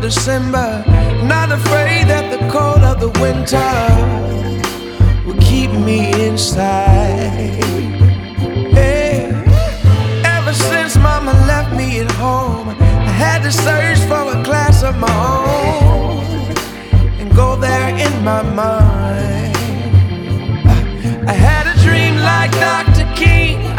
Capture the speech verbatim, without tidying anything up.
December, not afraid that the cold of the winter will keep me inside. Hey, ever since mama left me at home, I had to search for a class of my own and go there in my mind.